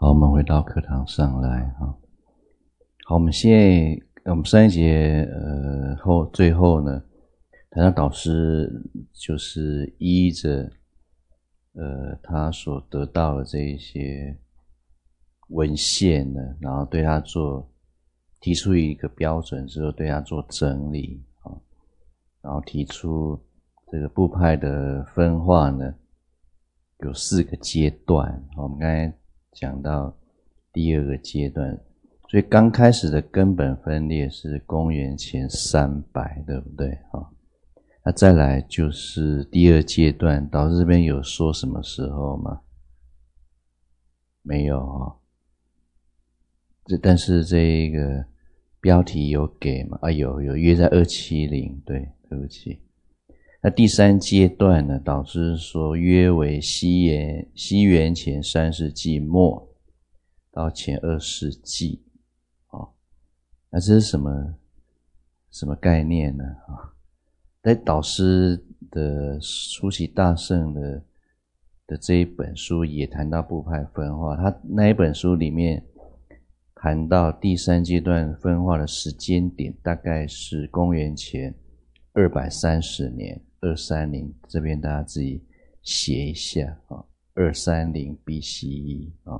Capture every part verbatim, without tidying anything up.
好，我们回到课堂上来哈。好，我们现在我们上一节呃后最后呢，谈到导师就是依着呃他所得到的这一些文献呢，然后对他做提出一个标准之后，对他做整理啊，然后提出这个部派的分化呢，有四个阶段。我们刚才讲到第二个阶段，所以刚开始的根本分裂是公元前三百，对不对？那再来就是第二阶段，导师这边有说什么时候吗？没有哦。这但是这一个标题有给吗？啊，有有约在二七零，对，对不起。那第三阶段呢，导师说约为西元西元前三世纪末到前二世纪，哦，那这是什么什么概念呢？啊，在导师的出席大圣的的这一本书也谈到部派分化，他那一本书里面谈到第三阶段分化的时间点大概是公元前二百三十年，二三零，这边大家自己写一下啊，二三零 B C E 啊。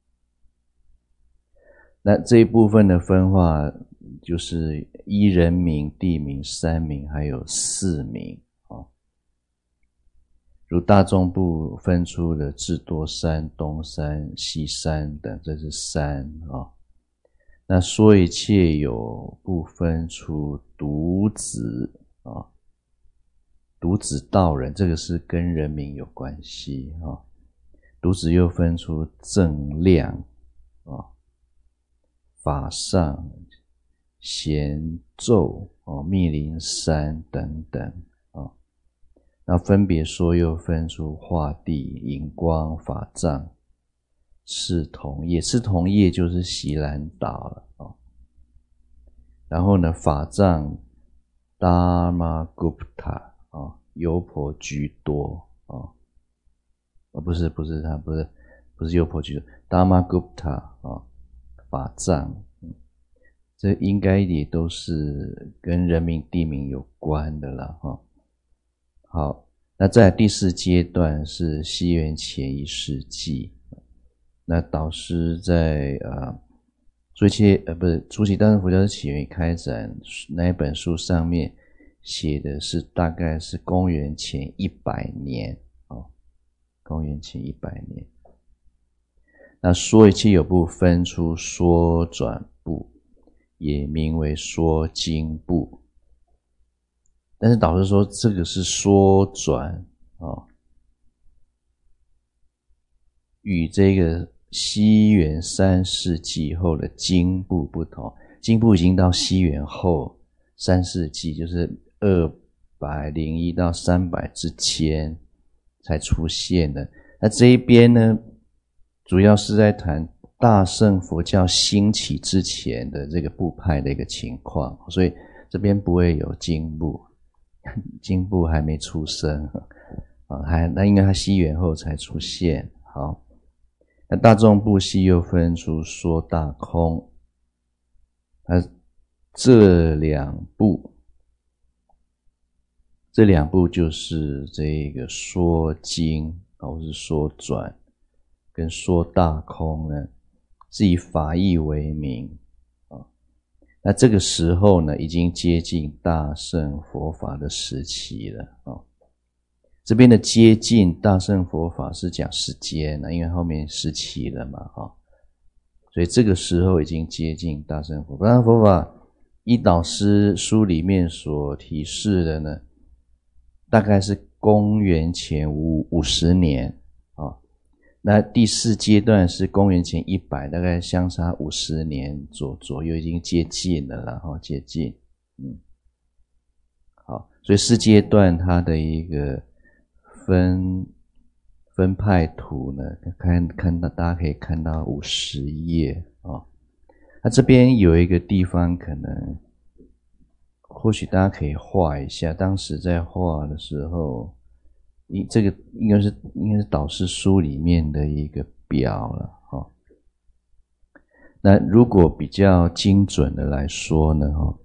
那这一部分的分化就是依人名、地名、山名还有寺名啊。如大众部分出了智多山、东山、西山等，这是山啊。那说一切有部分出独子啊，独子道人，这个是跟人名有关系啊。独子又分出正量啊、法上、贤咒、哦、密林山等等啊。那分别说又分出化地、荧光、法藏、赤铜叶，赤铜叶就是锡兰岛了啊。然后呢，法藏、Dharma Gupta 啊，优婆居多啊，啊不是不是他不是不是优婆居多 ，Dharma Gupta 啊，法藏，嗯，这应该也都是跟人名地名有关的啦哈。好，那在第四阶段是西元前一世纪。那导师在呃，初期呃不是初期大乘佛教起源与开展那一本书上面写的是大概是公元前一百年哦，公元前一百年。那说一切有部分出说转部，也名为说经部。但是导师说这个是说转哦，与这个西元三世纪后的经部不同，经部已经到西元后三世纪，就是二百零一到三百之间才出现的。那这一边呢，主要是在谈大乘佛教兴起之前的这个部派的一个情况，所以这边不会有经部，经部还没出生啊，还那应该他西元后才出现。好。那大众部系又分出说大空，那这两部，这两部就是这个说经或是说转，跟说大空呢，是以法义为名啊。那这个时候呢，已经接近大乘佛法的时期了啊。这边的接近大乘佛法是讲时间呢，因为后面时期了嘛，哈，所以这个时候已经接近大乘佛法。大乘佛法依导师书里面所提示的呢，大概是公元前五五十年啊。那第四阶段是公元前一百，大概相差五十年左左右，已经接近了啦，哈，接近，嗯，好，所以四阶段它的一个分分派图呢，看看到大家可以看到五十页啊、哦。那这边有一个地方可能或许大家可以画一下，当时在画的时候，这个应该是应该是导师书里面的一个表了哈、哦。 那如果比较精准的来说呢，哦，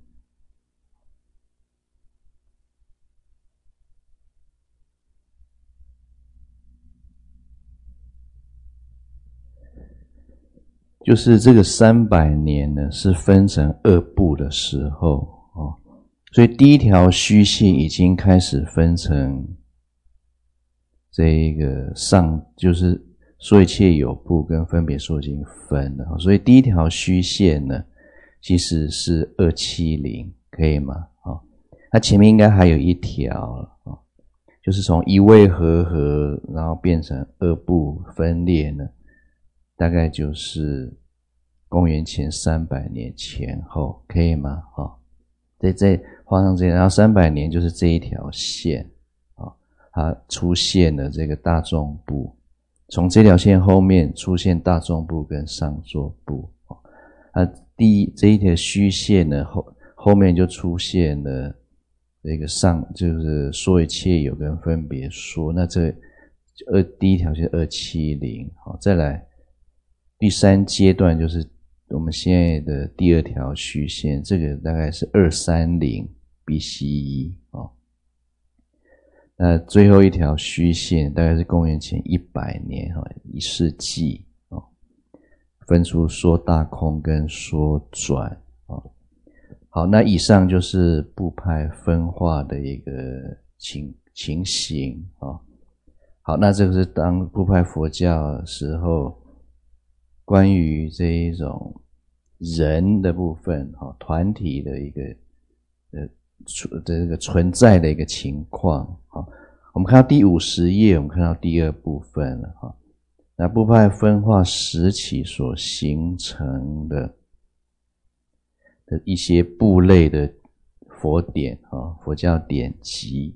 就是这个三百年呢是分成二部的时候哦，所以第一条虚线已经开始分成这一个上，就是说一切有部跟分别说已经分了，所以第一条虚线呢其实是二七零，可以吗？哦，它前面应该还有一条了哦，就是从一位合合然后变成二部分裂呢，大概就是公元前三百年前后，可以吗？哦，再再画上这个，然后三百年就是这一条线，哦，它出现了这个大众部，从这条线后面出现大众部跟上座部，哦，它第一这一条虚线呢后后面就出现了这个上，就是说一切有跟分别说，那这二第一条就是二七零，好，再来第三阶段就是我们现在的第二条虚线，这个大概是二三零 B C E 哦。那最后一条虚线大概是公元前一百年哈，一世纪哦，分出说大空跟说转哦。好，那以上就是部派分化的一个情情形哦。好，那这个是当部派佛教的时候，关于这一种人的部分哈，团体的一个呃这个存在的一个情况哈。我们看到第五十页，我们看到第二部分了哈。那部派分化时期所形成的的一些部类的佛典啊，佛教典籍。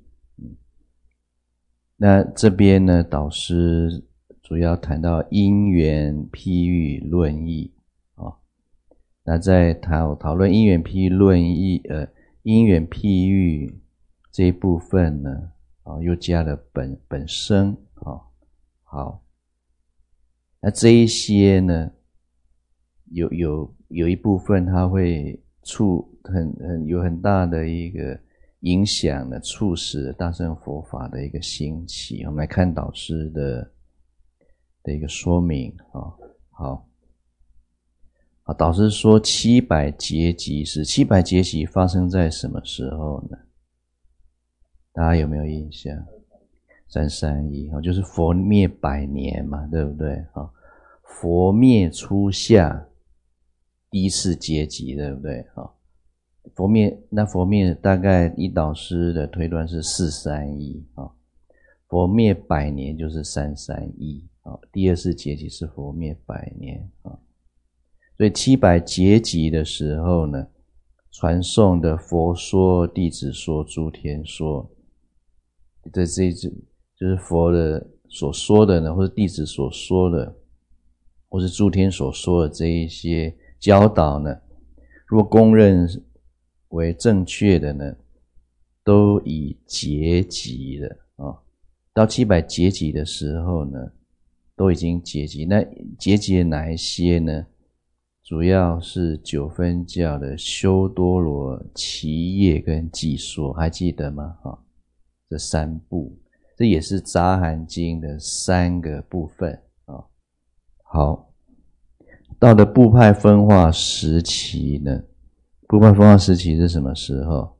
那这边呢，导师主要谈到因缘譬喻论义啊。那在讨讨论因缘譬喻论义，呃，因缘譬喻这一部分呢，啊，又加了本本生啊。好，那这一些呢，有有有一部分它会促很很有很大的一个影响呢，促使大乘佛法的一个兴起。我们来看导师的的一个说明啊。好，好，导师说七百劫集是七百劫集发生在什么时候呢？大家有没有印象？三三一，就是佛灭百年嘛，对不对？佛灭初夏第一次劫集，对不对？佛灭，那佛灭大概以导师的推断是四三一，佛灭百年就是三三一，第二次劫集是佛灭百年，所以七百劫集的时候呢，传颂的佛说、弟子说、诸天说，这这就是佛的所说的呢，或者弟子所说的，或是诸天所说的这一些教导呢，如果公认为正确的呢，都已结集了啊、哦。到七百结集的时候呢，都已经结集。那结集的哪一些呢？主要是九分教的修多罗、祇业跟偈说，还记得吗？哈、哦，这三部，这也是杂含经的三个部分啊、哦。好，到了部派分化时期呢，部派分化时期是什么时候？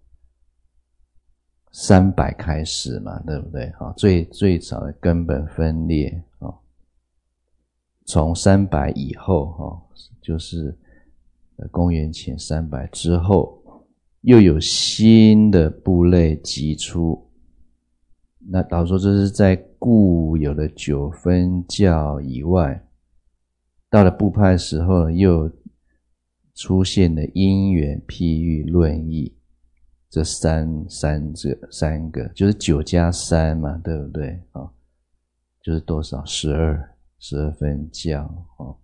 三百开始嘛，对不对？哦、最最早的根本分裂哦，从三百以后哦，就是公元前三百之后，又有新的部类集出。那导说这是在固有的九分教以外，到了部派的时候又出现了因缘譬喻论义，这三三这三个就是九加三嘛，对不对？哦，就是多少？十二十二分教哦。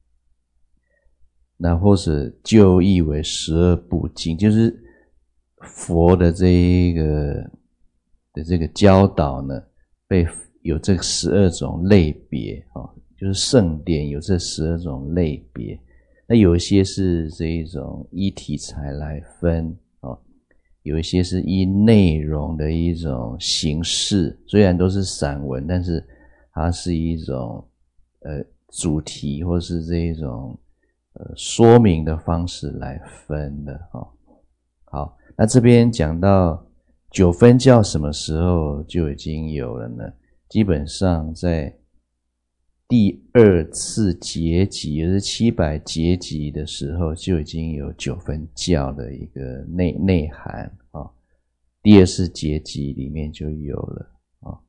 那或是就译为十二部经，就是佛的这一个的这个教导呢，被有这十二种类别哦，就是圣典有这十二种类别， 那有一些是这一种依题材来分哦，有一些是依内容的一种形式，虽然都是散文，但是它是一种呃主题或是这一种呃说明的方式来分的哦。好，那这边讲到九分教什么时候就已经有了呢？基本上在第二次结集，也就是七百结集的时候，就已经有九分教的一个内内涵啊、哦。第二次结集里面就有了啊、哦。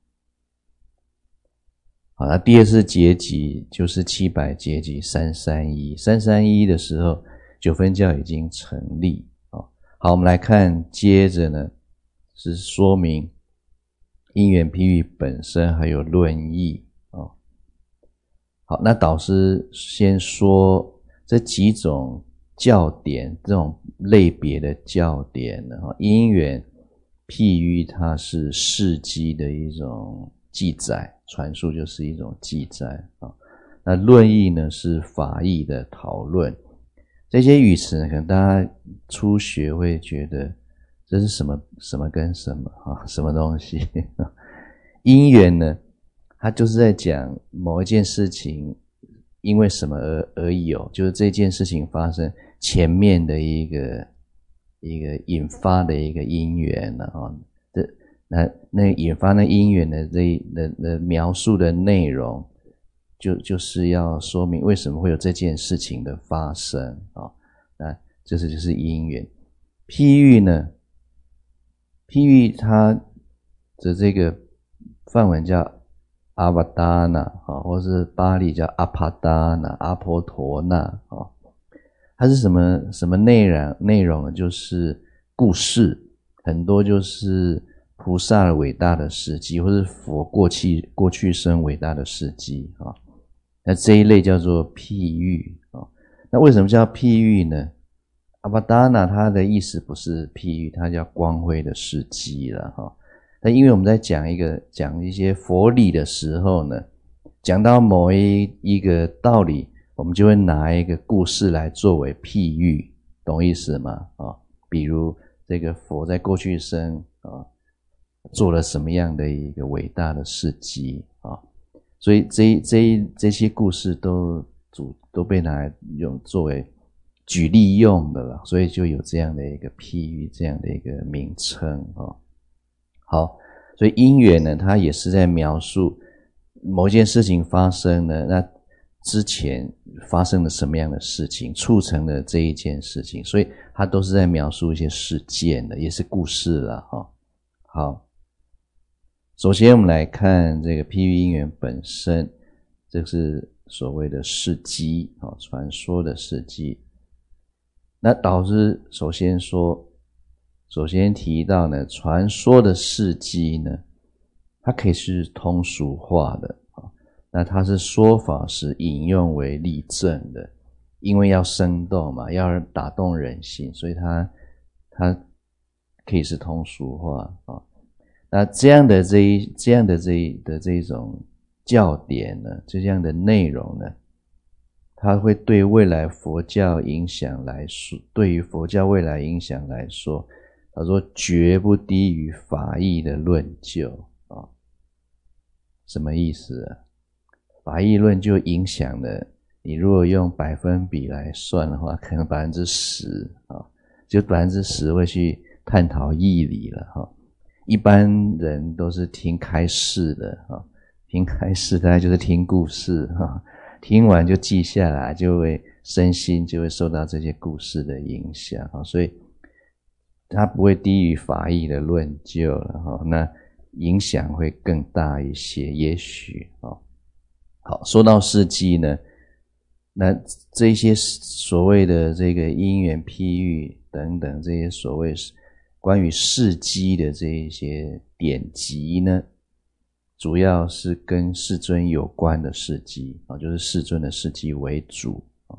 好，那第二次结集就是七百结集三三一，三三一的时候，九分教已经成立啊、哦。好，我们来看，接着呢是说明因缘譬喻本身还有论义。好，那导师先说这几种教典，这种类别的教典呢，因缘譬喻它是事迹的一种记载，传述就是一种记载啊。那论义呢是法义的讨论，这些语词呢，可能大家初学会觉得这是什么什么跟什么啊，什么东西？因缘呢？他就是在讲某一件事情因为什么而而有，就是这件事情发生前面的一个一个引发的一个因缘了啊。这那那引发那因缘的这的的描述的内容，就就是要说明为什么会有这件事情的发生啊。那这是就是因缘。譬喻呢，譬喻它的这个梵文叫阿瓦达那啊，或是巴利叫阿帕达那、阿婆陀那啊，它是什么什么内容？内容呢？就是故事，很多就是菩萨的伟大的事迹，或是佛过去过去生伟大的事迹啊。那这一类叫做譬喻啊。那为什么叫譬喻呢？阿瓦达那它的意思不是譬喻，它叫光辉的事迹了哈。那因为我们在讲一个讲一些佛理的时候呢，讲到某一一个道理，我们就会拿一个故事来作为譬喻，懂意思吗？啊、哦，比如这个佛在过去生啊、哦，做了什么样的一个伟大的事迹啊、哦，所以这这这些故事都主都被拿来用作为举例用的了，所以就有这样的一个譬喻，这样的一个名称啊。哦好，所以因缘呢，它也是在描述某件事情发生呢，那之前发生了什么样的事情，促成了这一件事情，所以它都是在描述一些事件的，也是故事了哈。好，首先我们来看这个譬喻因缘本身，这是所谓的事迹啊，传说的事迹。那导师首先说。首先提到呢，传说的事迹呢，它可以是通俗化的啊，那它是说法是引用为例证的，因为要生动嘛，要打动人心，所以它它可以是通俗化啊。那这样的这一这样的这一的这一种教典呢，这样的内容呢，它会对未来佛教影响来说，对于佛教未来影响来说。他说绝不低于法义的论究啊，什么意思啊？法义论就影响了你，如果用百分比来算的话，可能百分之十啊，就百分之十会去探讨义理了哈。一般人都是听开示的哈，听开示大概就是听故事哈，听完就记下来，就会身心就会受到这些故事的影响啊，所以。它不会低于法义的论究了哈，那影响会更大一些，也许啊。好，说到事迹呢，那这些所谓的这个因缘譬喻等等这些所谓关于事迹的这一些典籍呢，主要是跟世尊有关的事迹啊，就是世尊的事迹为主啊。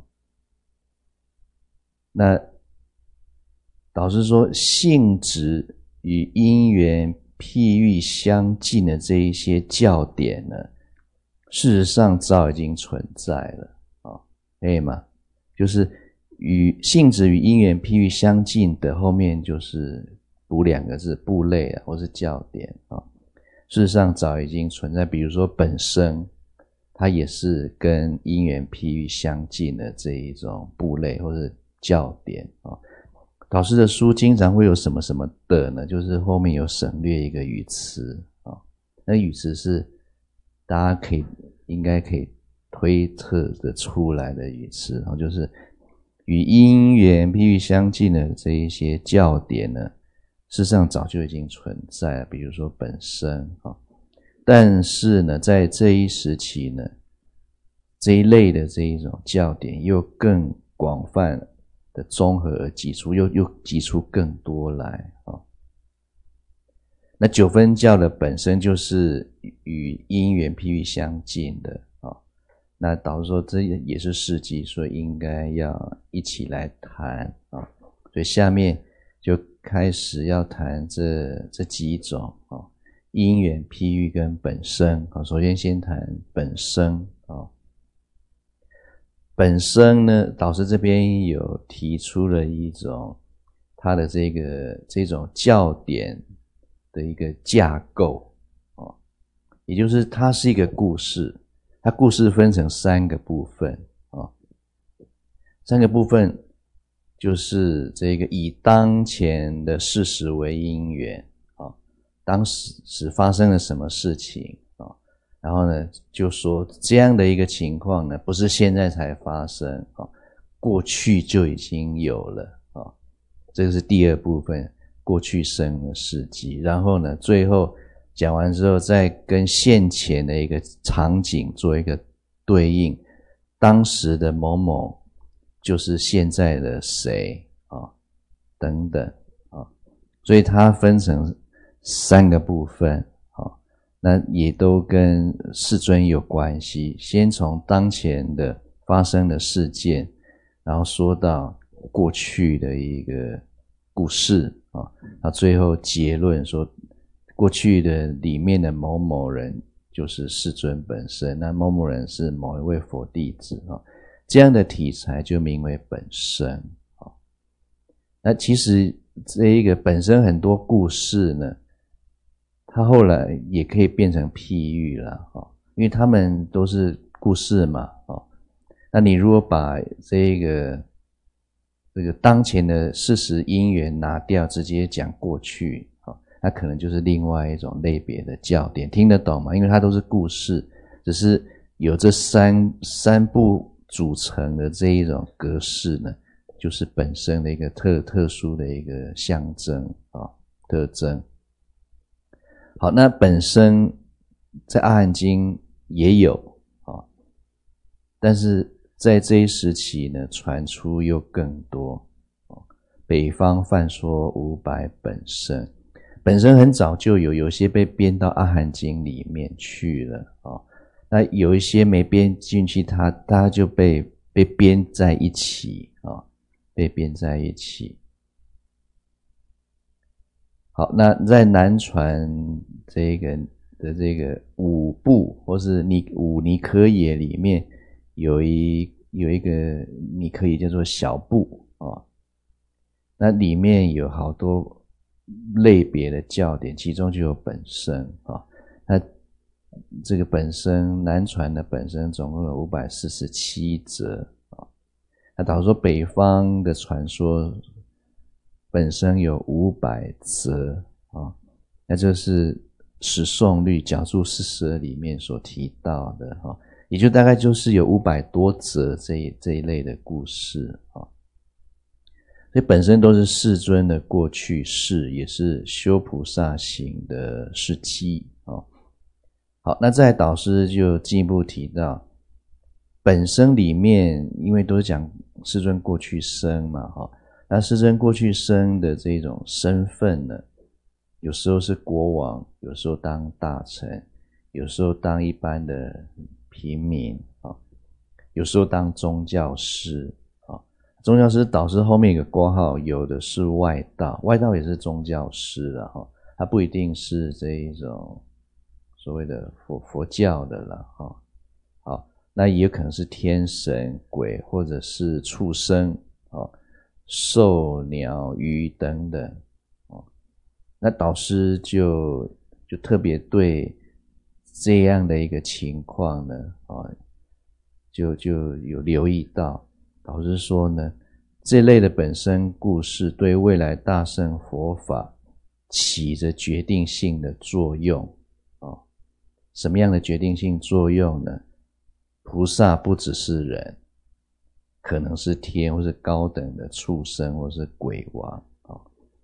那导师说，性质与因缘譬喻相近的这一些教典呢，事实上早已经存在了啊，可以吗？ 就是与性质与因缘譬喻相近的，后面就是补两个字部类啊，或是教典啊。事实上早已经存在，比如说本生，它也是跟因缘譬喻相近的这一种部类或是教典啊。导师的书经常会有什么什么的呢，就是后面有省略一个语词啊，那语词是大家可以应该可以推测的出来的语词啊，就是与因缘譬喻相近的这一些教典呢，事实上早就已经存在了，比如说本身啊，但是呢，在这一时期呢，这一类的这一种教典又更广泛的综合而挤出，又又挤出更多来啊。那九分教的本身就是与因缘譬喻相近的啊。那导致说这也是事迹，所以应该要一起来谈啊。所以下面就开始要谈这这几种啊，因缘譬喻跟本身啊。首先先谈本身啊。本身呢，导师这边有提出了一种他的这个这种教典的一个架构啊，也就是它是一个故事，它故事分成三个部分啊，三个部分就是这个以当前的事实为因缘啊，当时发生了什么事情啊，然后呢就说这样的一个情况呢不是现在才发生啊，过去就已经有了啊，这个是第二部分，过去生的事迹。然后呢最后讲完之后再跟现前的一个场景做一个对应，当时的某某就是现在的谁啊，等等啊，所以它分成三个部分啊，那也都跟世尊有关系。先从当前的发生的事件，然后说到过去的一个故事啊，那最后结论说过去的里面的某某人就是世尊本身，那某某人是某一位佛弟子啊，这样的题材就名为本身啊。那其实这一个本身很多故事呢，它后来也可以变成譬喻了啊，因为他们都是故事嘛啊。那你如果把这个这个当前的事实因缘拿掉，直接讲过去啊，那可能就是另外一种类别的教典，听得懂吗？因为它都是故事，只是有这三三部组成的这一种格式呢，就是本身的一个特特殊的一个象征啊特征。好，那本身在阿含经也有啊，但是在这一时期呢，传出又更多。北方泛说五百本身，本身很早就有，有些被编到阿含经里面去了啊。那有一些没编进去，它它就被被编在一起啊，被编在一起。好，那在南传这个的这个五部或是尼五尼科也里面，有一有一个尼科也叫做小部啊，那里面有好多类别的教典，其中就有本身啊。那这个本身南传的本身总共有五百四十七则啊。那导致说北方的传说本身有五百则啊，那就是十诵律讲述四十二里面所提到的啊，也就大概就是有五百多则这一这一类的故事啊。所以本身都是世尊的过去世，也是修菩萨行的事迹啊。好，那再来导师就进一步提到，本身里面因为都是讲世尊过去生嘛哈，那世尊过去生的这种身份呢，有时候是国王，有时候当大臣，有时候当一般的平民啊，有时候当宗教师啊。宗教师导师后面有个括号，有的是外道，外道也是宗教师啊哈，他不一定是这一种所谓的佛佛教的啦哈。好， 那也有可能是天神、鬼，或者是畜生、哦、兽、鸟、鱼等等、哦、那导师就就特别对这样的一个情况呢、哦、就就有留意到。导师说呢，这类的本身故事对未来大乘佛法起着决定性的作用、哦、什么样的决定性作用呢？菩萨不只是人，可能是天，或是高等的畜生，或是鬼王、哦、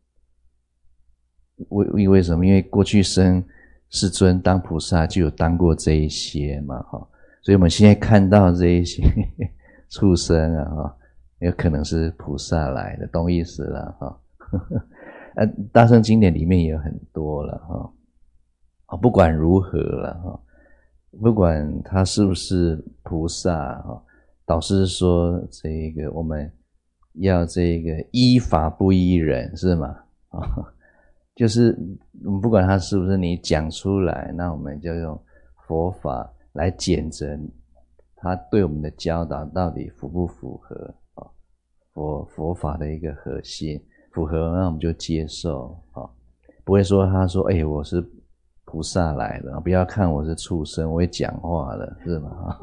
为为什么？因为过去生世尊当菩萨就有当过这一些嘛、哦、所以我们现在看到这一些畜生啊、哦、有可能是菩萨来的，懂意思了哈、哦啊。大乘经典里面也有很多了哈、哦，不管如何了哈、哦，不管他是不是菩萨哈、哦，导师说这个我们要这个依法不依人，是吗？啊、哦，就是我们不管他是不是你讲出来，那我们就用佛法来检证他对我们的教导到底符不符合啊？佛佛法的一个核心符合，那我们就接受啊，不会说他说哎、欸，我是菩萨来了，不要看我是畜生，我会讲话的，是吗？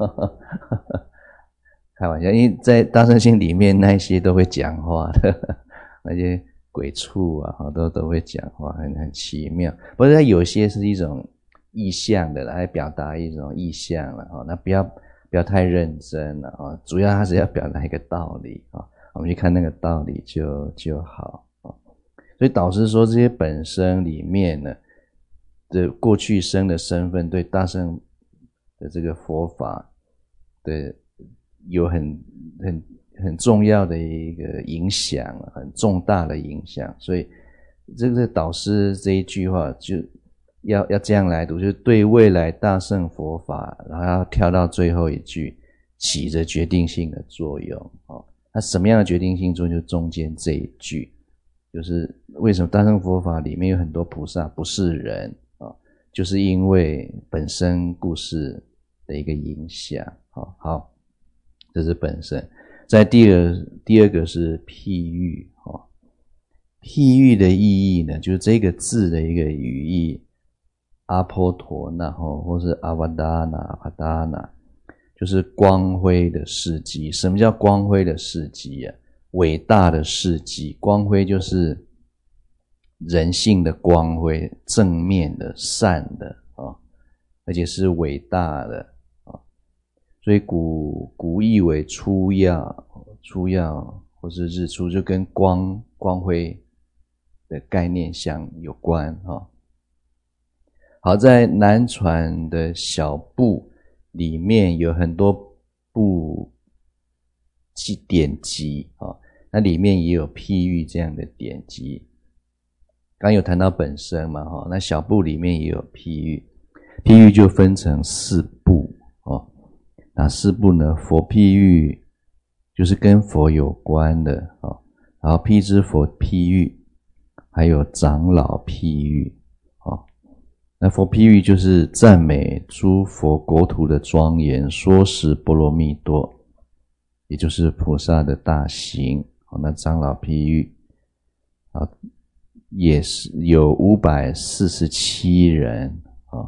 开玩笑，因为在大乘经里面那些都会讲话的，那些鬼畜啊都都会讲话，很很奇妙。不过它有些是一种意象的来表达一种意象了，那不要不要太认真了，主要它是要表达一个道理，我们去看那个道理就就好。所以导师说这些本身里面呢的过去生的身份对大乘的这个佛法的有很很很重要的一个影响，很重大的影响。所以这个导师这一句话就要要这样来读，就是对未来大乘佛法，然后要跳到最后一句，起着决定性的作用。哦，那什么样的决定性作用？就中间这一句，就是为什么大乘佛法里面有很多菩萨不是人啊，就是因为本身故事的一个影响。好，好，这是本身。在第二第二个是譬喻。哦，譬喻的意义呢，就是这个字的一个语义，阿波陀那或是阿瓦达那、阿帕达那，就是光辉的事迹。什么叫光辉的事迹啊？伟大的事迹。光辉就是人性的光辉，正面的、善的、哦、而且是伟大的、哦、所以古古译为初耀，初耀或是日出，就跟光光辉的概念相有关、哦、好，在南传的小部里面有很多部典籍、哦、那里面也有譬喻这样的典籍。刚有谈到本身嘛、哦、那小部里面也有譬喻。譬喻就分成四部、哦、哪四部呢？佛譬喻就是跟佛有关的、哦、然后辟支佛譬喻，还有长老譬喻、哦、那佛譬喻就是赞美诸佛国土的庄严，说实波罗蜜多，也就是菩萨的大行、哦、那长老譬喻啊，也是有五百四十七人、哦、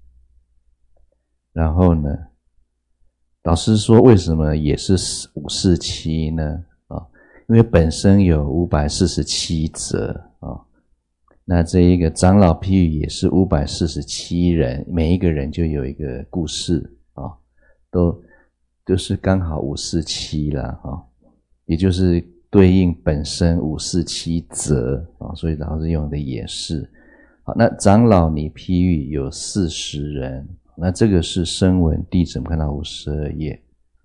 然后呢导师说为什么也是五百四十七呢、哦、因为本身有五百四十七则、哦、那这一个长老譬喻也是五百四十七人，每一个人就有一个故事、哦、都都是刚好五百四十七啦、哦、也就是对应本身五百四十七则、哦、所以老师用的也是。好，那长老你譬喻有四十人，那这个是声闻弟子，我们看到五十二页。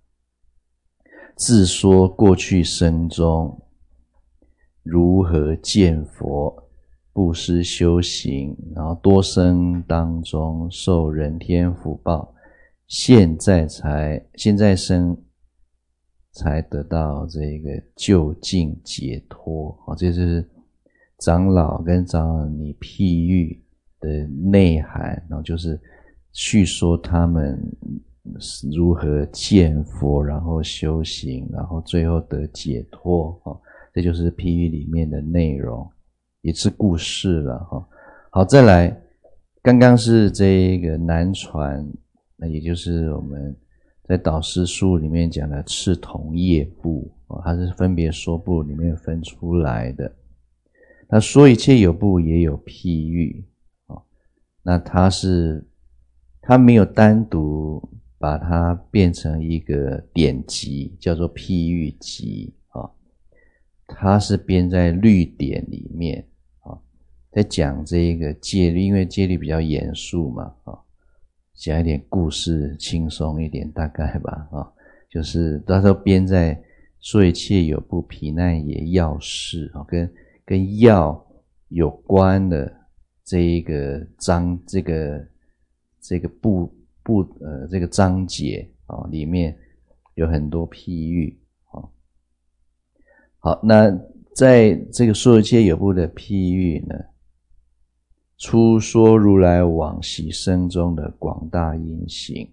自说过去生中如何见佛，布施修行，然后多生当中受人天福报，现在才现在生才得到这个究竟解脱。好，这就是长老跟长老你譬喻的内涵，然后就是叙说他们如何见佛，然后修行，然后最后得解脱，哦，这就是譬喻里面的内容，也是故事了，哦。好，再来，刚刚是这个南传，那也就是我们在导师书里面讲的赤铜业部，哦，它是分别说部里面分出来的。那说一切有部也有譬喻，哦，那它是它没有单独把它变成一个典籍，叫做譬喻集，哦，它是编在律典里面，哦，在讲这个戒律，因为戒律比较严肃嘛，哦，讲一点故事，轻松一点，大概吧，哦，就是到时候编在说一切有部毗难耶要事，哦，跟跟药有关的这一个章，这个这个部部呃这个章节啊，哦，里面有很多譬喻，哦。好，那在这个说一切有部的譬喻呢，初说如来往昔生中的广大因行。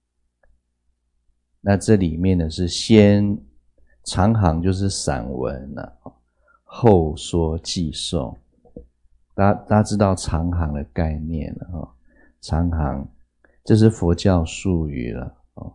那这里面呢是先长行就是散文了，啊，后说偈颂，大家大家知道长行的概念了，哦，长行这是佛教术语了，哦，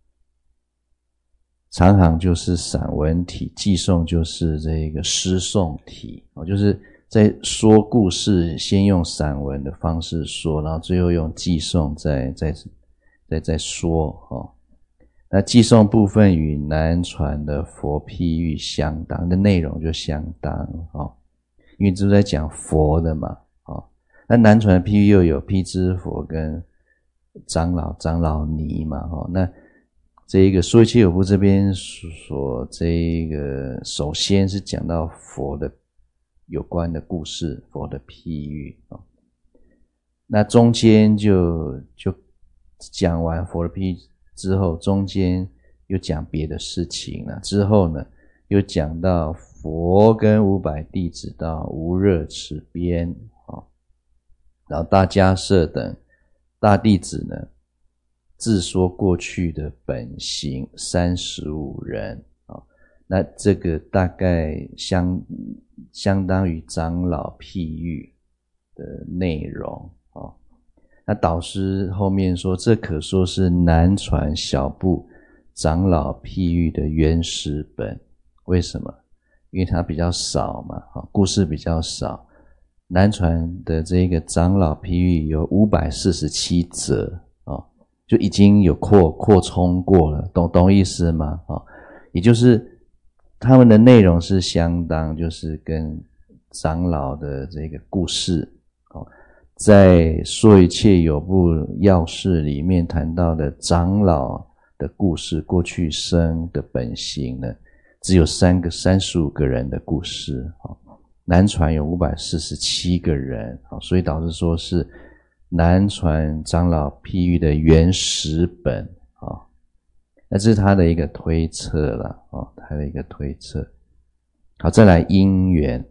长行就是散文体，偈颂就是这个诗颂体，哦，就是在说故事，先用散文的方式说，然后最后用偈颂再再再再说，哦。那偈颂部分与南传的佛譬喻相当，的内容就相当，哦，因为这是在讲佛的嘛，哦，那南传的譬喻又有辟支佛跟长老长老尼嘛，哦，那这一个说一切有部这边所这一个首先是讲到佛的有关的故事，佛的譬喻，哦，那中间就就讲完佛的譬喻之后，中间又讲别的事情了，之后呢又讲到佛跟五百弟子到无热池边，哦，然后大迦叶等大弟子呢自说过去的本行三十五人，哦，那这个大概相相当于长老譬喻的内容，哦。那导师后面说，这可说是南传小部长老譬喻的原始本。为什么？因为它比较少嘛，故事比较少。南传的这个长老譬喻有五百四十七则，就已经有扩扩充过了，懂懂意思吗？也就是他们的内容是相当，就是跟长老的这个故事，在说一切有部要事里面谈到的长老的故事，过去生的本行呢，只有三个三十五个人的故事，南传有五百四十七个人，所以导致说是南传长老譬喻的原始本，那这是他的一个推测啦，他的一个推测。好，再来因缘。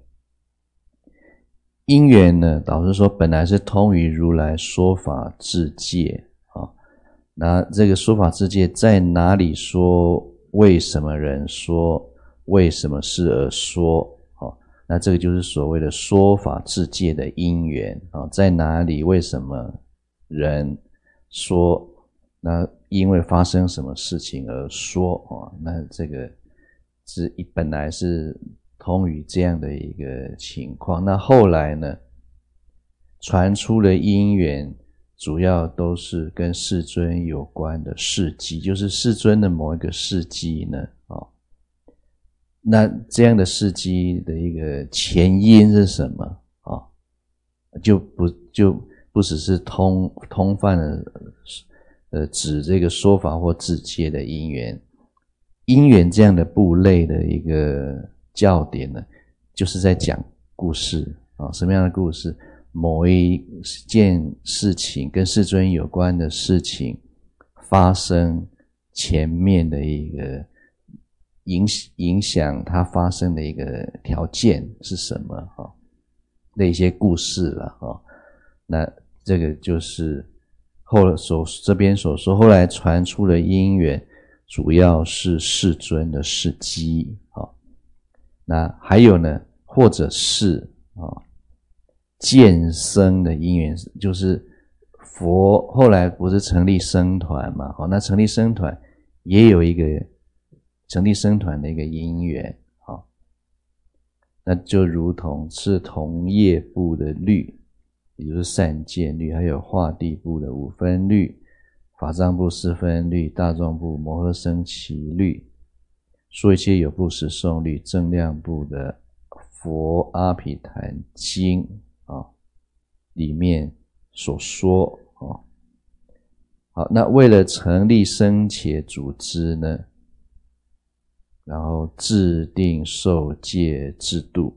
因缘呢，导师说本来是通于如来说法智界，哦，那这个说法智界在哪里说，为什么人说，为什么事而说，哦，那这个就是所谓的说法智界的因缘，哦，在哪里，为什么人说，那因为发生什么事情而说，哦，那这个是本来是通于这样的一个情况。那后来呢，传出的因缘主要都是跟世尊有关的事迹，就是世尊的某一个事迹呢，哦，那这样的事迹的一个前因是什么，哦，就不就不只是通通泛的呃指这个说法或智界的因缘。因缘这样的部类的一个教点呢，就是在讲故事，哦，什么样的故事？某一件事情跟世尊有关的事情发生前面的一个影影响它发生的一个条件是什么，哦，的一些故事了，哦，那这个就是后所这边所说，后来传出的因缘，主要是世尊的事迹啊。那还有呢，或者是啊渐生的因缘，就是佛后来不是成立僧团嘛？好，那成立僧团也有一个成立僧团的一个因缘，好，那就如同是同业部的律，也就是善见律，还有化地部的五分律、法藏部四分律、大众部摩诃僧祇律、说一切有部十颂律、正量部的佛阿毗昙经啊里面所说啊。好，那为了成立僧伽组织呢，然后制定受戒制度，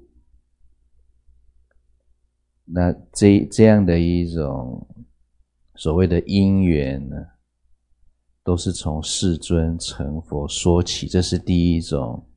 那这这样的一种所谓的因缘呢，都是从世尊成佛说起，这是第一种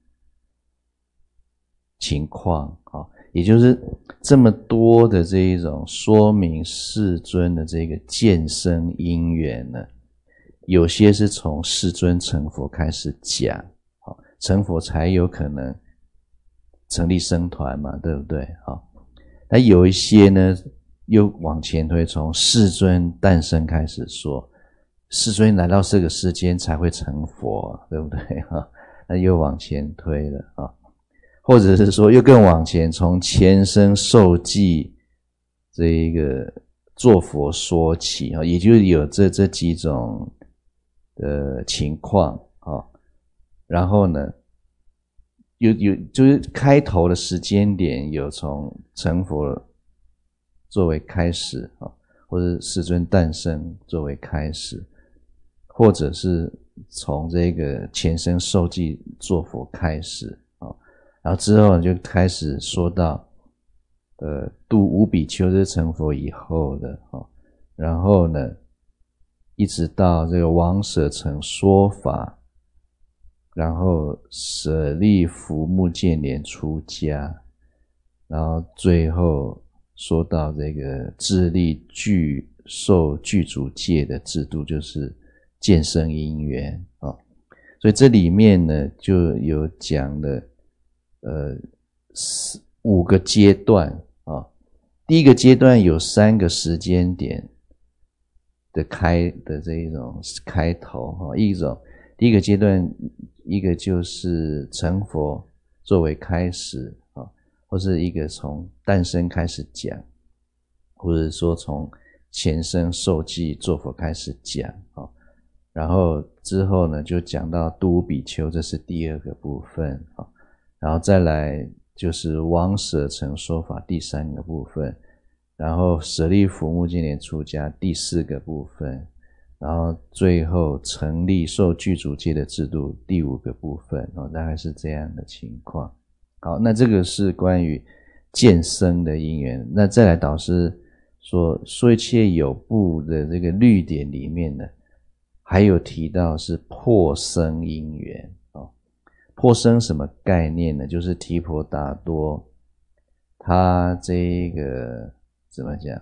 情况啊，也就是这么多的这一种说明世尊的这个渐生因缘呢，有些是从世尊成佛开始讲，成佛才有可能成立僧团嘛，对不对？那有一些呢又往前推，从世尊诞生开始说，世尊来到这个世间才会成佛，对不对？那又往前推了啊，或者是说又更往前，从前生受记这一个做佛说起，也就是有这这几种的情况啊。然后呢有有就是开头的时间点有从成佛作为开始啊，或者世尊诞生作为开始，或者是从这个前生受记做佛开始啊，然后之后就开始说到呃度五比丘是成佛以后的啊，然后呢一直到这个王舍城说法，然后舍利弗目犍连出家，然后最后说到这个自力具受具足戒的制度，就是渐生因缘啊。所以这里面呢就有讲了呃五个阶段啊。第一个阶段有三个时间点的开的这一种开头啊，一种第一个阶段，一个就是成佛作为开始啊，或是一个从诞生开始讲，或者说从前生受记做佛开始讲啊，然后之后呢就讲到度五比丘，这是第二个部分啊，然后再来就是王舍城说法第三个部分，然后舍利弗目犍连出家第四个部分，然后最后成立受具足戒的制度第五个部分哦，大概是这样的情况。好，那这个是关于渐生的因缘。那再来导师说说一切有部的这个律典里面呢，还有提到是破生因缘哦。破生什么概念呢？就是提婆达多他这个怎么讲，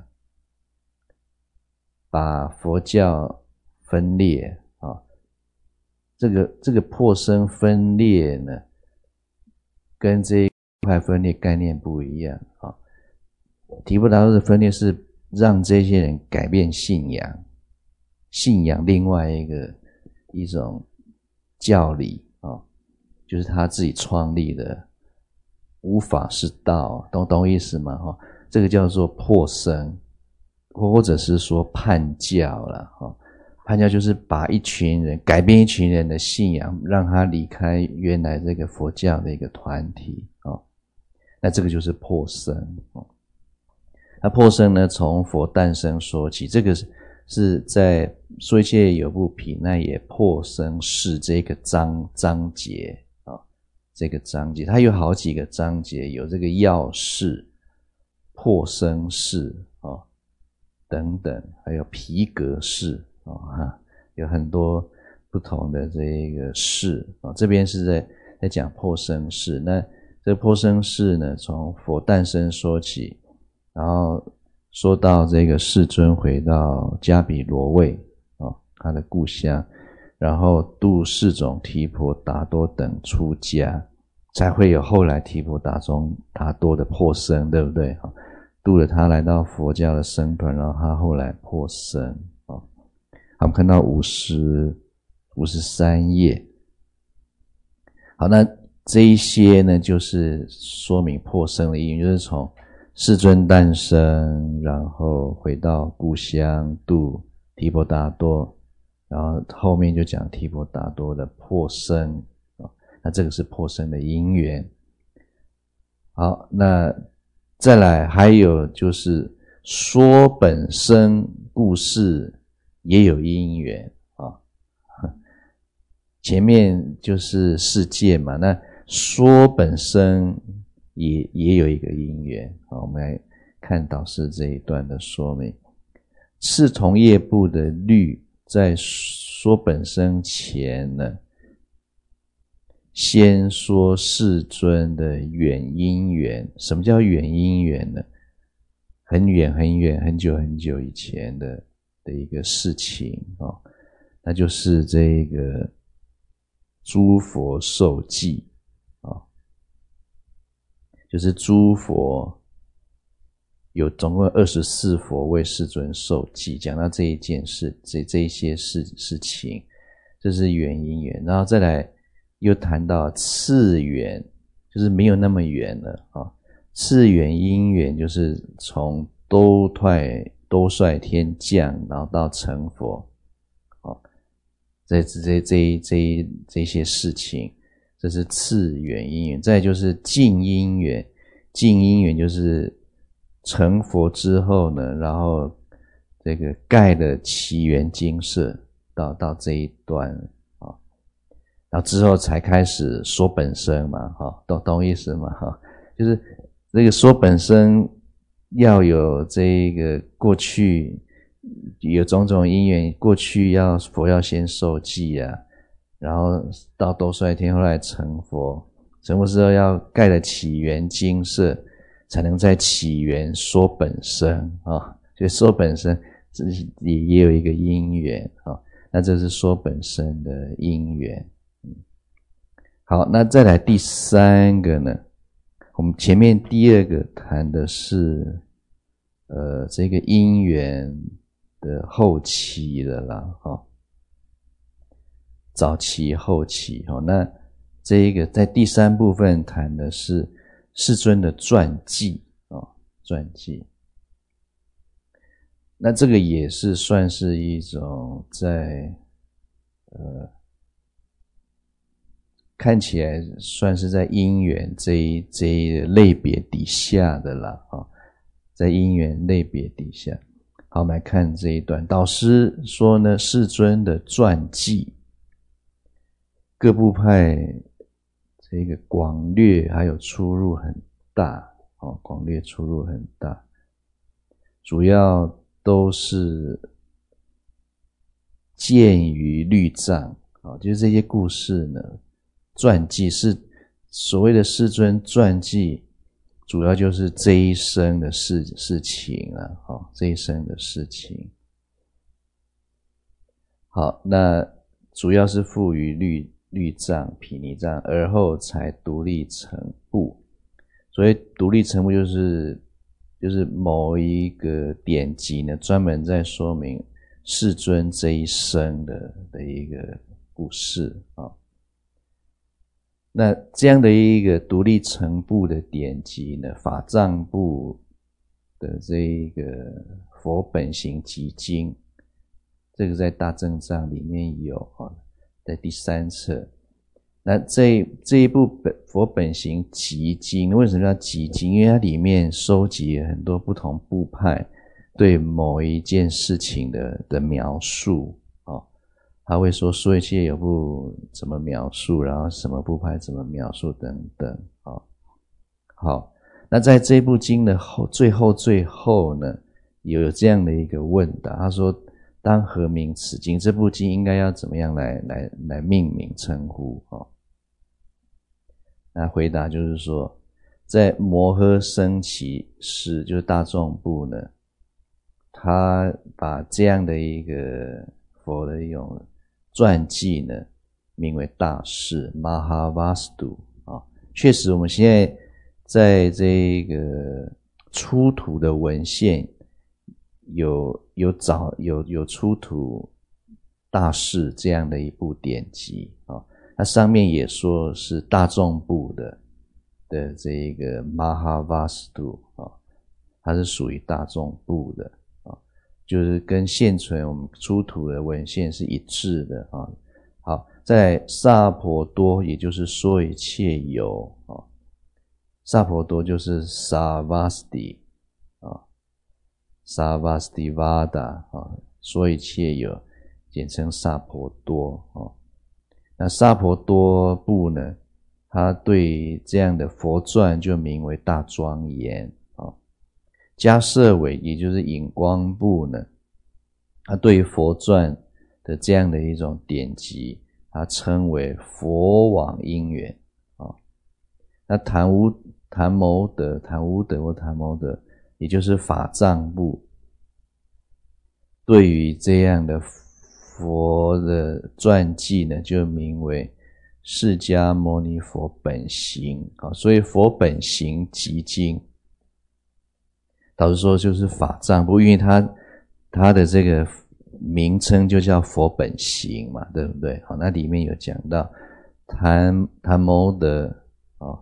把佛教分裂啊，这个这个破生分裂呢，跟这一块分裂概念不一样啊。提婆达多的分裂是让这些人改变信仰，信仰另外一个一种教理啊，就是他自己创立的无法是道，懂懂意思吗？哈，这个叫做破生，或者是说叛教啦，哈。叛教就是把一群人改变一群人的信仰，让他离开原来这个佛教的一个团体哦。那这个就是破生哦。那破生呢，从佛诞生说起，这个是在说一切有部毗奈耶破生释这个章章节啊、哦，这个章节它有好几个章节，有这个要释、破生释啊、哦、等等，还有毗革释。哦哈，有很多不同的这个释啊、哦，这边是在在讲破生释。那这个破生释呢，从佛诞生说起，然后说到这个世尊回到迦毗罗卫哦，他的故乡，然后度四种提婆达多等出家，才会有后来提婆达中达多的破生，对不对？度了他来到佛教的僧团，然后他后来破生啊。我们看到五十五十三页。好，那这一些呢，就是说明破生的意义，就是从世尊诞生，然后回到故乡度提婆达多，然后后面就讲提婆达多的破生啊，那这个是破生的因缘。好，那再来还有就是说本身故事也有因缘啊。前面就是世界嘛，那说本身也也有一个因缘啊。我们来看导师这一段的说明。次同业部的律在说本身前呢，先说世尊的远因缘。什么叫远因缘呢？很远很远很久很久以前的的一个事情啊、哦，那就是这个诸佛受记啊、哦，就是诸佛有总共二十四佛为世尊受记，讲到这一件事，这这一些事事情，这是远因缘。然后再来又谈到次远，就是没有那么远了啊、哦。次远因缘就是从兜率兜率天降，然后到成佛，哦，这这这这这些事情，这是次远因缘。再来就是近因缘，近因缘就是成佛之后呢，然后这个盖的祇园精舍，到到这一段啊、哦，然后之后才开始说本身嘛，哈、哦，懂懂意思吗？哈、哦，就是这个说本身要有这个过去有种种因缘，过去要佛要先受记啊，然后到兜率天后来成佛，成佛之后要盖了祇园精舍，才能在祇园说本身啊、哦，所以说本身也也有一个因缘啊、哦，那这是说本身的因缘。嗯，好，那再来第三个呢？我们前面第二个谈的是呃这个因缘的后期的啦，哦，早期后期，哦，那这一个在第三部分谈的是世尊的传记，哦，传记。那这个也是算是一种在呃看起来算是在因缘这一这一类别底下的啦，哦，在因缘类别底下。好，我们来看这一段。导师说呢，世尊的传记，各部派这个广略还有出入很大，哦，广略出入很大，主要都是见于律藏，哦，就是这些故事呢。传记是所谓的世尊传记，主要就是这一生的事事情啊，哦，这一生的事情。好，那主要是附于律律藏、毗尼藏，而后才独立成部。所谓独立成部，就是就是某一个典籍呢，专门在说明世尊这一生的的一个故事啊。哦，那这样的一个独立成部的典籍呢，法藏部的这一个佛本行集经，这个在大正藏里面有啊，在第三册。那这这一部本佛本行集经，为什么叫集经？因为它里面收集了很多不同部派对某一件事情的的描述。他会说说一切有部怎么描述，然后什么部派怎么描述等等。好，好，那在这部经的后最后最后呢，有这样的一个问答，他说当何名此经？这部经应该要怎么样来来来命名称呼？哦，那回答就是说，在摩诃僧祇时，就是大众部呢， 他把这样的一个佛的一种传记呢，名为大士 Mahavastu 啊。确实，我们现在在这个出土的文献有有找有有出土大士这样的一部典籍啊，它上面也说是大众部的的这个 Mahavastu 啊，它是属于大众部的啊，就是跟现存我们出土的文献是一致的啊。好，在萨婆多，也就是说一切有啊，萨婆多就是 Sarvasti 啊 ，Sarvastivada 啊，说一切有，简称萨婆多啊。那萨婆多部呢，它对这样的佛传就名为大庄严啊。迦摄韦也就是引光部呢，它对于佛传的这样的一种典籍，它称为佛往因缘啊。那昙无昙牟德昙无德或昙牟德，也就是法藏部，对于这样的佛的传记呢，就名为释迦牟尼佛本行啊。所以佛本行集经，导致说就是法藏部，因为它它的这个名称就叫佛本行嘛，对不对？好，那里面有讲到昙昙牟德啊，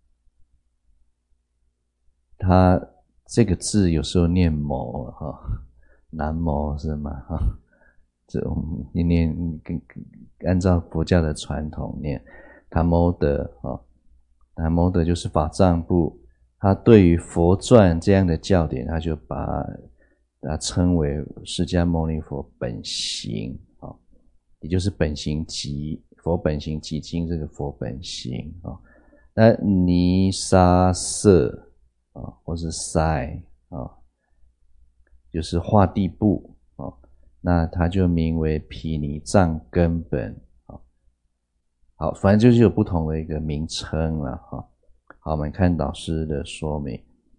它这个字有时候念牟哈，南牟是吗？哈，这我们念念按照佛教的传统念昙牟德啊，昙牟德就是法藏部，他对于佛传这样的教典，他就把它称为释迦牟尼佛本行啊，也就是本行集佛本行集经这个佛本行啊。那尼沙瑟啊，或是塞啊，就是化地部啊，那它就名为毗尼藏根本啊。好，反正就是有不同的一个名称了哈。好，我们看导师的说明。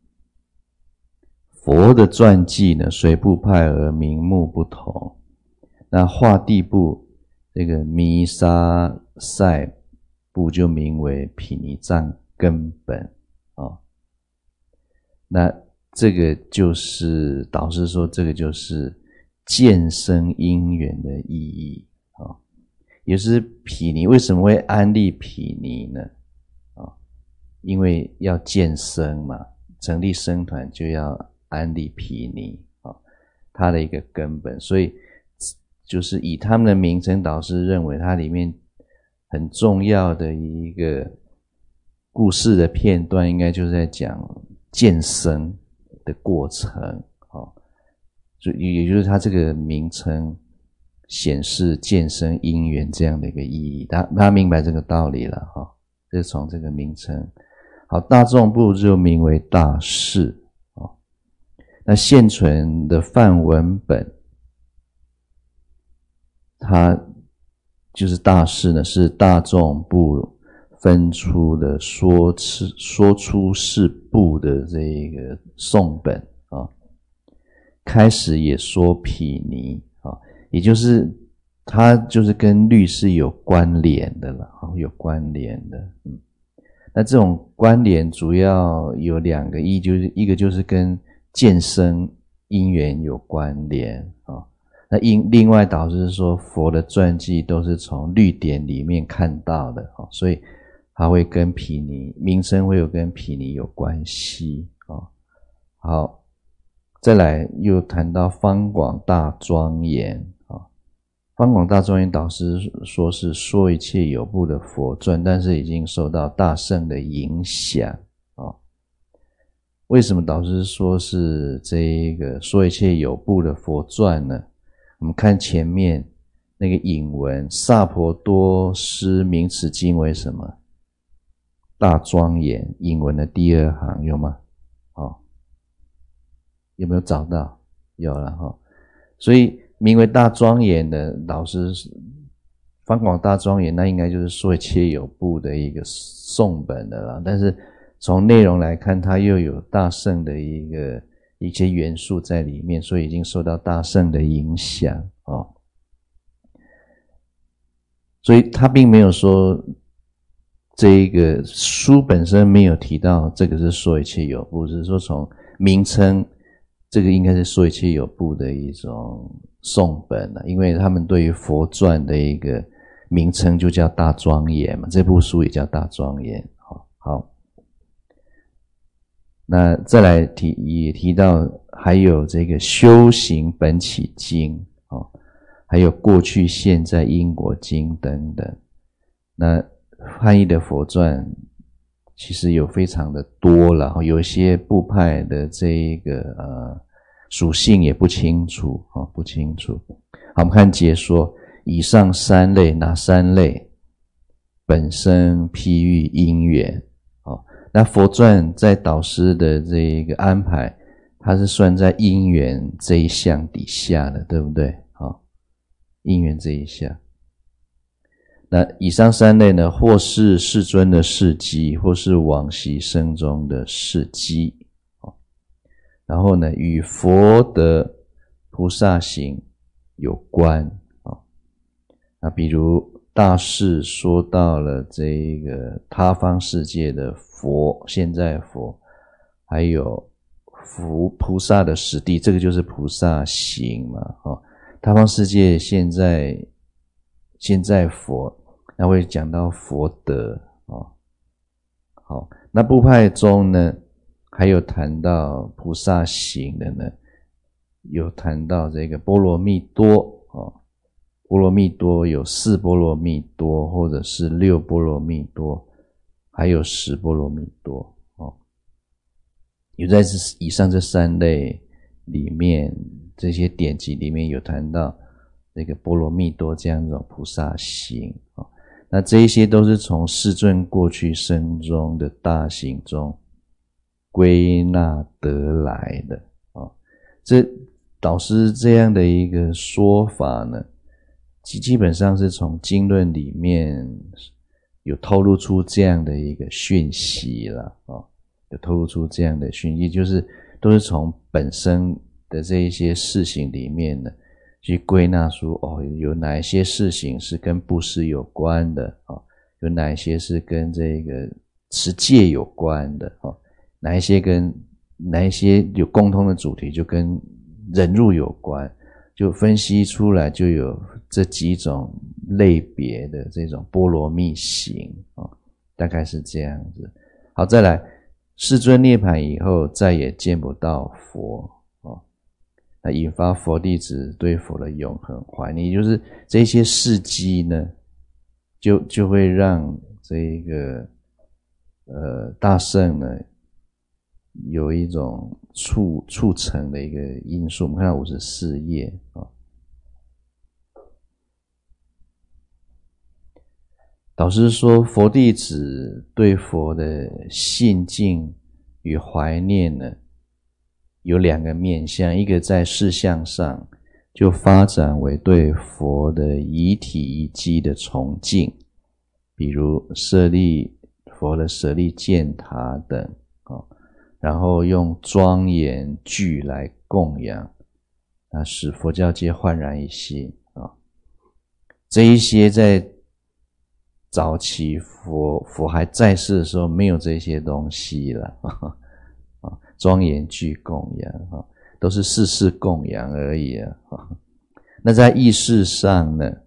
佛的传记呢，随部派而名目不同。那化地部这个弥沙塞部就名为毗尼藏根本啊。那这个就是导师说，这个就是渐生因缘的意义啊。也是毗尼为什么会安立毗尼呢？啊，因为要渐生嘛，成立僧团就要安立毗尼啊，它的一个根本，所以就是以他们的名称，导师认为它里面很重要的一个故事的片段，应该就是在讲渐生的过程啊，所以也就是它这个名称显示渐生因缘这样的一个意义，他他明白这个道理了哈，这是从这个名称。好，大众部就名为大士。那现存的梵文本，它就是大士呢，是大众部分出的说出说出世部的这个颂本啊。开始也说毗尼啊，也就是它就是跟律是有关联的了啊，有关联的。嗯，那这种关联主要有两个意义，就是一个就是跟渐生因缘有关联啊，那因另外导师说佛的传记都是从律典里面看到的啊，所以它会跟毗尼名称会有跟毗尼有关系啊。好，再来又谈到方广大庄严啊，方广大庄严导师说是说一切有部的佛传，但是已经受到大乘的影响啊。为什么导师说是这一个说一切有部的佛传呢？我们看前面那个引文，萨婆多师名此经为什么？大庄严，引文的第二行有吗？哦，有没有找到？有了哈、哦。所以名为大庄严的导师方广大庄严，那应该就是说一切有部的一个颂本的啦，但是从内容来看，它又有大乘的一个一些元素在里面，所以已经受到大圣的影响哦。所以他并没有说这一个书本身没有提到这个是说一切有部，只是说从名称这个应该是说一切有部的一种颂本啊，因为他们对于佛传的一个名称就叫大庄严嘛，这部书也叫大庄严。好，好，那再来提也提到还有这个修行本起经哦，还有过去现在因果经等等。那翻译的佛传其实有非常的多了，有些部派的这一个呃属性也不清楚啊、哦，不清楚。好，我们看解说，以上三类哪三类？本身譬喻因缘哦。那佛传在导师的这一个安排，它是算在因缘这一项底下的，对不对？好、哦，因缘这一项。那以上三类呢，或是世尊的事迹，或是往昔生中的事迹。然后呢，与佛的菩萨行有关。那比如大士说到了这个他方世界的佛，现在佛，还有佛菩萨的实地，这个就是菩萨行嘛。他方世界现在现在佛，那会讲到佛德哦。好，那部派中呢，还有谈到菩萨行的呢，有谈到这个波罗蜜多哦。波罗蜜多有四波罗蜜多，或者是六波罗蜜多，还有十波罗蜜多哦。有在以上这三类里面，这些典籍里面有谈到这个波罗蜜多这样一种菩萨行哦。那这一些都是从世尊过去生中的大行中归纳得来的哦。这导师这样的一个说法呢，基本上是从经论里面有透露出这样的一个讯息了哦，有透露出这样的讯息，就是都是从本身的这一些事情里面呢，去归纳出哦，有哪一些事情是跟布施有关的哦，有哪一些是跟这个持戒有关的哦，哪一些跟哪一些有共通的主题就跟忍辱有关，就分析出来就有这几种类别的这种波罗蜜行哦，大概是这样子。好，再来，世尊涅槃以后再也见不到佛哦，那引发佛弟子对佛的永恒怀念，就是这些事迹呢，就就会让这个呃大圣呢有一种促促成的一个因素。我们看到五十四页啊、哦。导师说，佛弟子对佛的信敬与怀念呢，有两个面向，一个在事项上就发展为对佛的遗体遗迹的崇敬，比如设立佛的舍利建塔等啊、哦，然后用庄严具来供养，啊，使佛教界焕然一新啊、哦。这一些在早期佛佛还在世的时候没有这些东西了啊，庄严具供养啊，都是世事供养而已啊。那在意识上呢，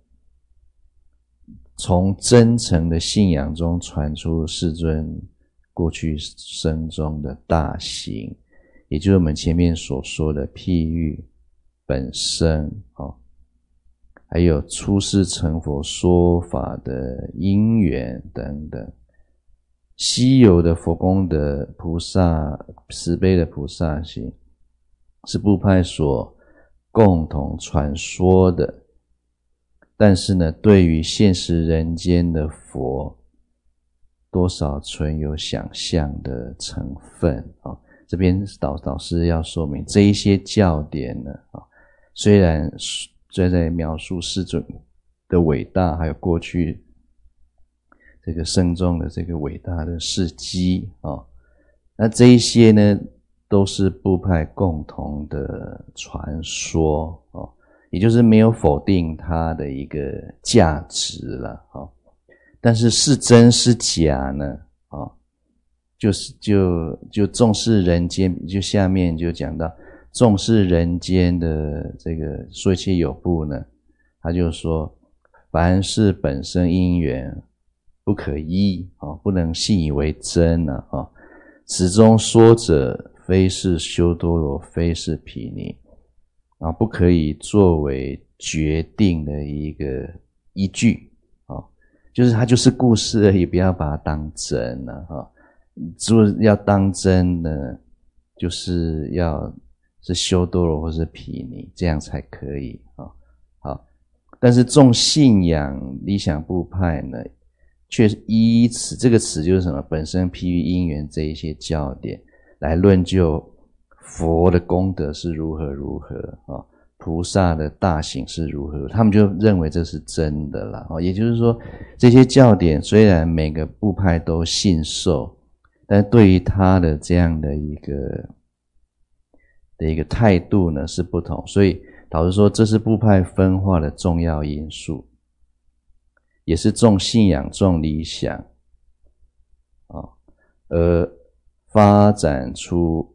从真诚的信仰中传出世尊过去生中的大行，也就是我们前面所说的譬喻本身哦，还有出世成佛说法的因缘等等。稀有的佛功的菩萨慈悲的菩萨行，是部派所共同传说的，但是呢，对于现实人间的佛，多少存有想象的成分啊、哦。这边导导师要说明，这一些教典呢啊、哦，虽然虽在描述世尊的伟大，还有过去这个生中的这个伟大的事迹啊、哦，那这一些呢， 都是部派共同的传说哦，也就是没有否定它的一个价值了哦。但是是真是假呢？哦，就是就就重视人间，就下面就讲到重视人间的这个说一切有部呢，他就说凡是本身因缘不可依哦，不能信以为真呢哦。此中说者非是修多罗，非是毗尼啊，不可以作为决定的一个依据哦，就是它就是故事而已，不要把它当真了哈。如果要当真呢，就是要是修多罗或是毗尼，这样才可以啊。好，但是重信仰理想部派呢，却依此这个词就是什么？本身譬喻因缘这一些教典来论就佛的功德是如何如何啊，菩萨的大行是如何，他们就认为这是真的啦。也就是说，这些教典虽然每个部派都信受，但对于他的这样的一个的一个态度呢是不同，所以导致说这是部派分化的重要因素，也是重信仰、重理想啊，而发展出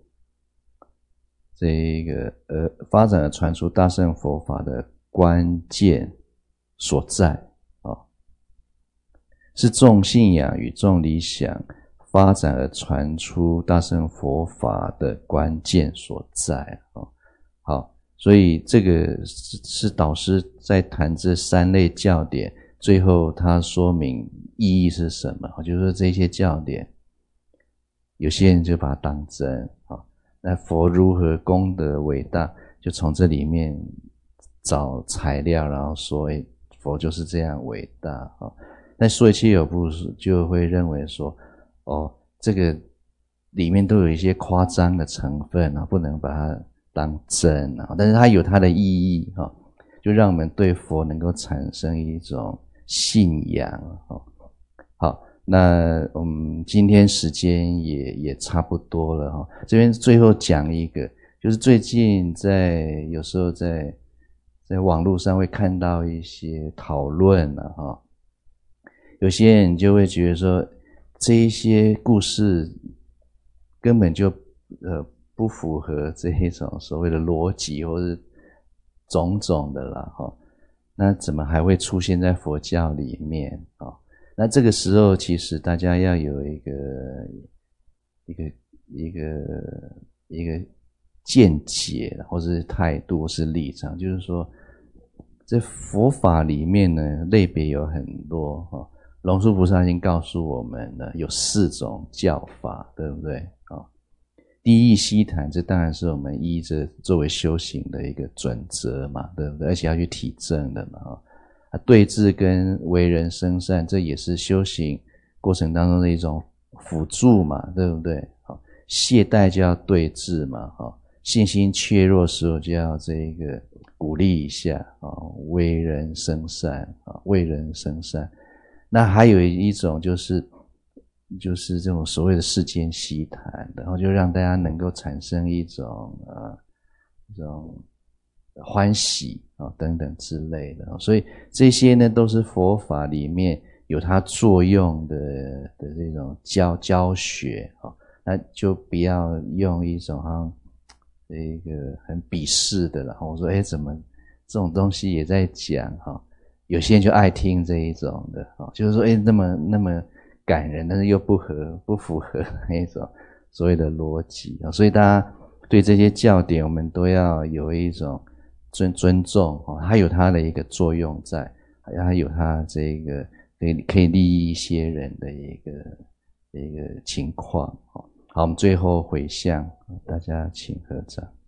这个呃发展而传出大乘佛法的关键所在啊，是重信仰与重理想发展而传出大乘佛法的关键所在啊。好，所以这个是是导师在谈这三类教典，最后他说明意义是什么，就是说这些教典有些人就把它当真啊，那佛如何功德伟大，就从这里面找材料，然后说诶佛就是这样伟大啊。但说一切有部就会认为说哦，这个里面都有一些夸张的成分啊，不能把它当真啊，但是它有它的意义啊，就让我们对佛能够产生一种信仰啊。好，那我们今天时间也也差不多了哈，这边最后讲一个，就是最近在有时候在在网络上会看到一些讨论啊哈，有些人就会觉得说这一些故事根本就呃不符合这一种所谓的逻辑或是种种的啦哈，那怎么还会出现在佛教里面啊？那这个时候其实大家要有一个一个一个一个见解或是态度或是立场，就是说在佛法里面呢类别有很多哈，龙树菩萨已经告诉我们了，有四种教法，对不对啊？第一悉谈，这当然是我们依着作为修行的一个准则嘛，对不对？而且要去体证的嘛啊。对治跟为人生善，这也是修行过程当中的一种辅助嘛，对不对？好，懈怠就要对治嘛，哈，信心怯弱的时候就要这个鼓励一下啊，为人生善啊，为人生善。那还有一种就是就是这种所谓的世间悉谈，然后就让大家能够产生一种呃一种欢喜啊等等之类的，所以这些呢都是佛法里面有它作用的的这种教教学啊，那就不要用一种好像这个很鄙视的，然后我说诶怎么这种东西也在讲哈，有些人就爱听这一种的啊，就是说诶那么那么感人，但是又不合不符合那种所谓的逻辑啊，所以大家对这些教典我们都要有一种尊尊重哦，它有它的一个作用在，它有它这个可以可以利益一些人的一个一个情况。好，我们最后回向，大家请合掌。